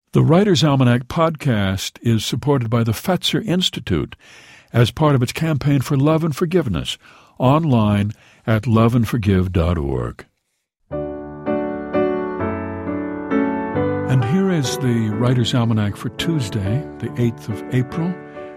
The Writer's Almanac podcast is supported by the Fetzer Institute as part of its campaign for love and forgiveness, online at loveandforgive.org. And here is the Writer's Almanac for Tuesday, the 8th of April,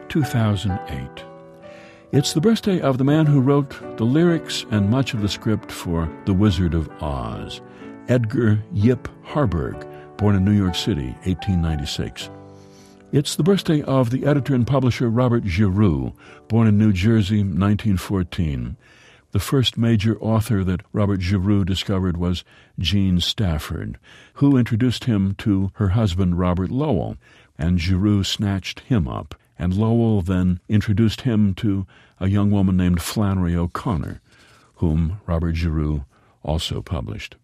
2008. It's the birthday of the man who wrote the lyrics and much of the script for The Wizard of Oz, Edgar Yip Harburg, born in New York City, 1896. It's the birthday of the editor and publisher Robert Giroux, born in New Jersey, 1914. The first major author that Robert Giroux discovered was Jean Stafford, who introduced him to her husband Robert Lowell, and Giroux snatched him up, and Lowell then introduced him to a young woman named Flannery O'Connor, whom Robert Giroux also published.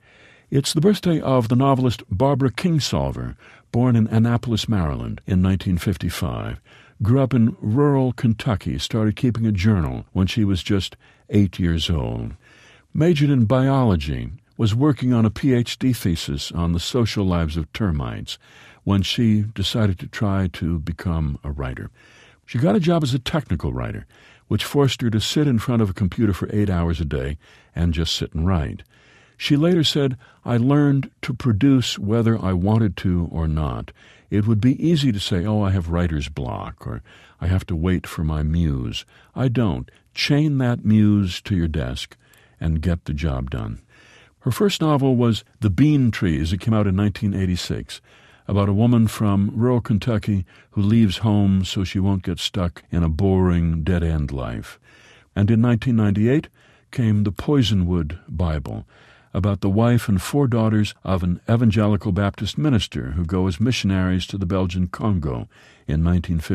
It's the birthday of the novelist Barbara Kingsolver, born in Annapolis, Maryland, in 1955. Grew up in rural Kentucky, started keeping a journal when she was just 8 years old. Majored in biology, was working on a Ph.D. thesis on the social lives of termites when she decided to try to become a writer. She got a job as a technical writer, which forced her to sit in front of a computer for 8 hours a day and just sit and write. She later said, "I learned to produce whether I wanted to or not. It would be easy to say, oh, I have writer's block, or I have to wait for my muse. I don't. Chain that muse to your desk and get the job done." Her first novel was The Bean Trees. It came out in 1986, about a woman from rural Kentucky who leaves home so she won't get stuck in a boring, dead-end life. And in 1998 came The Poisonwood Bible, about the wife and 4 daughters of an evangelical Baptist minister who go as missionaries to the Belgian Congo in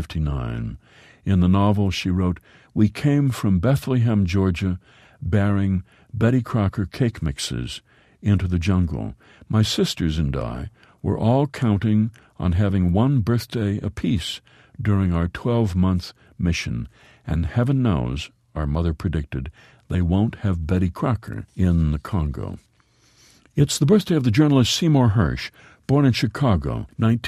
1959. In the novel, she wrote, "We came from Bethlehem, Georgia, bearing Betty Crocker cake mixes into the jungle. My sisters and I were all counting on having one birthday apiece during our 12-month mission, and heaven knows," our mother predicted, "they won't have Betty Crocker in the Congo." It's the birthday of the journalist Seymour Hersh, born in Chicago,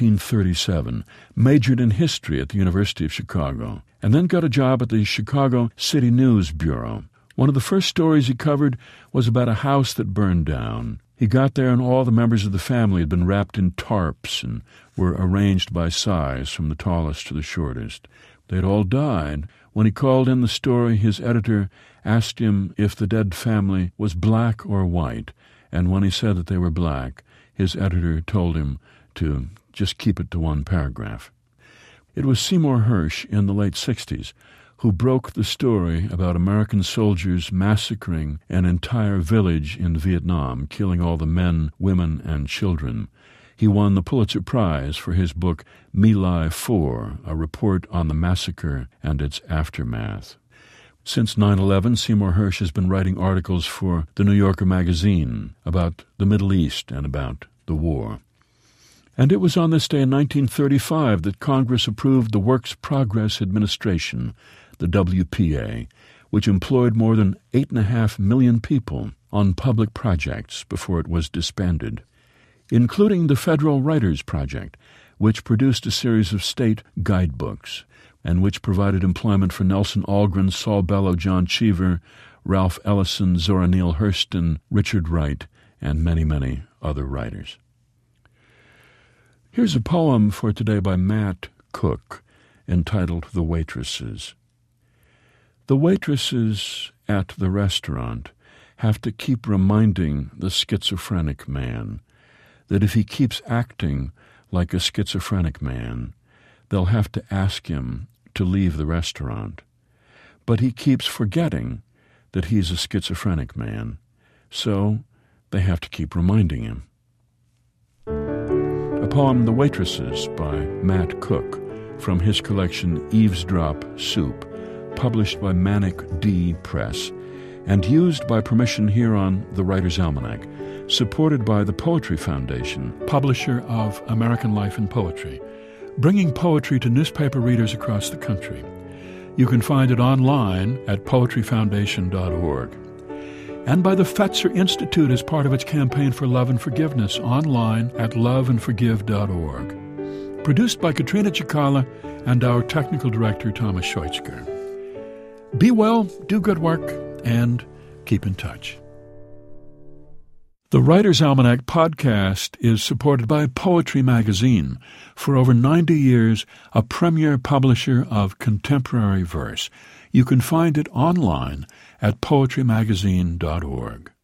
1937, majored in history at the University of Chicago, and then got a job at the Chicago City News Bureau. One of the first stories he covered was about a house that burned down. He got there and all the members of the family had been wrapped in tarps and were arranged by size from the tallest to the shortest. They'd all died. When he called in the story, his editor asked him if the dead family was black or white, and when he said that they were black, his editor told him to just keep it to one paragraph. It was Seymour Hersh in the late 60s who broke the story about American soldiers massacring an entire village in Vietnam, killing all the men, women, and children. He won the Pulitzer Prize for his book My Lai 4, a report on the massacre and its aftermath. Since 9/11, Seymour Hersh has been writing articles for The New Yorker magazine about the Middle East and about the war. And it was on this day in 1935 that Congress approved the Works Progress Administration, the WPA, which employed more than 8.5 million people on public projects before it was disbanded, including the Federal Writers Project, which produced a series of state guidebooks, and which provided employment for Nelson Algren, Saul Bellow, John Cheever, Ralph Ellison, Zora Neale Hurston, Richard Wright, and many, many other writers. Here's a poem for today by Matt Cook, entitled The Waitresses. The waitresses at the restaurant have to keep reminding the schizophrenic man that if he keeps acting like a schizophrenic man, they'll have to ask him to leave the restaurant. But he keeps forgetting that he's a schizophrenic man, so they have to keep reminding him. A poem, The Waitresses, by Matt Cook, from his collection Eavesdrop Soup, published by Manic D Press, and used by permission here on The Writer's Almanac, supported by the Poetry Foundation, publisher of American Life and Poetry, bringing poetry to newspaper readers across the country. You can find it online at poetryfoundation.org. And by the Fetzer Institute as part of its campaign for love and forgiveness, online at loveandforgive.org. Produced by Katrina Chikala and our technical director, Thomas Scheutzger. Be well, do good work, and keep in touch. The Writer's Almanac podcast is supported by Poetry Magazine, for over 90 years a premier publisher of contemporary verse. You can find it online at poetrymagazine.org.